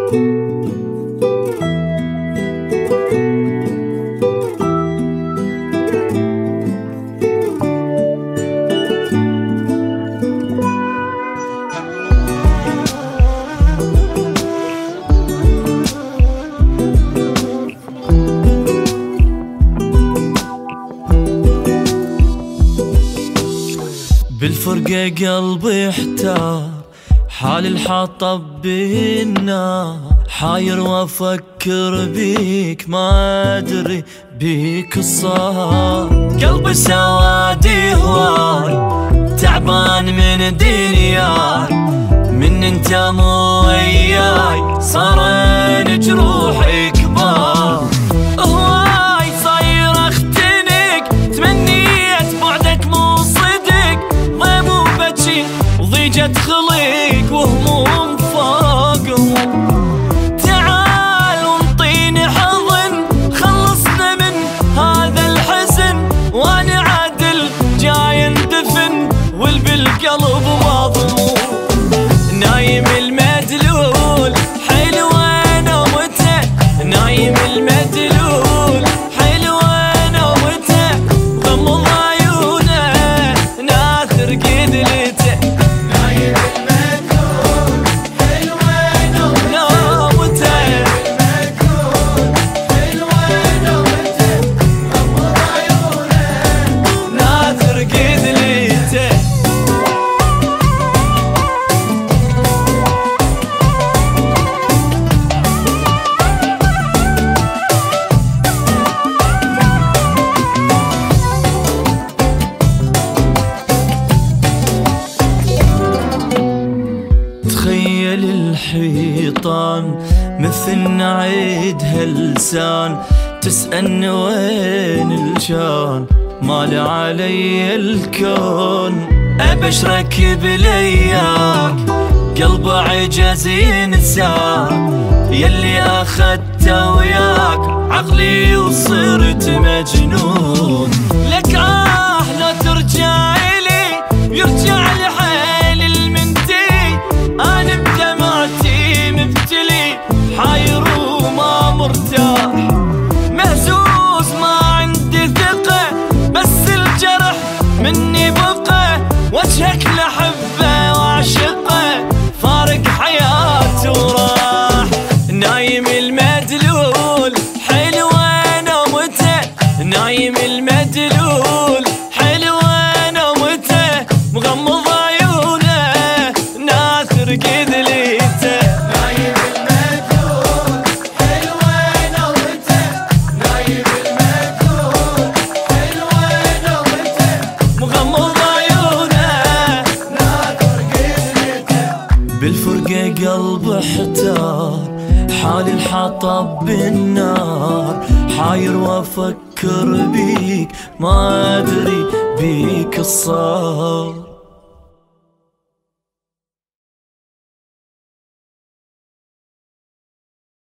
بالفرقة قلبي احتار، حال الحطب بالنار، حاير وافكر بيك ما ادري بيك الصار. قلبي سوادي هواي تعبان من دنياي، من انت مو وياي صارن جروحي كبار. هواي صاير اختنق تمنيت بعدك مو صدق، ضيم وبجي وضيجة خليق وهموم فوق هموم. تعال وانطيني حضن خلصنا من هذا الحزن، وانا عادل جاي اندفن والبالقلب مضموم. نايم المدلول حلوة نومته، نايم المدلول حلوة نومته، غمض عيونه ناثر قدلته. نايم المدلول حلوة نومته، المدلول حلوة نومته، غمض عيونه ناثر قدلته. تخيل الحيطان مثل نعيد هاللسان، تسألني وين الجان، مال علي الكون. أبشرك بلياك قلب عجز ينساك، يلي أخدته وياك عقلي وصرت مجنون. لك لو ترجع لي يرجع لي حيل المنتي، أنا بدمعتي مبتلي حاير وما مرتاح، مهزوز ما عندي ثقة بس الجرح مني بقى، وجهك لحبه وعشقه فارق حياتي وراح. نايم المدلول حلوة نومته، نايم المدلول حلوة نومته، مغمض عيونه ناثر قدليته. نايم المدلول حلوة نومته، نايم المدلول حلوة نومته، مغمض عيونه ناثر قدليته. بالفرقة قلب احتار، حال الحطب بالنار، حاير وافكر بيك ما ادري بيك الصار.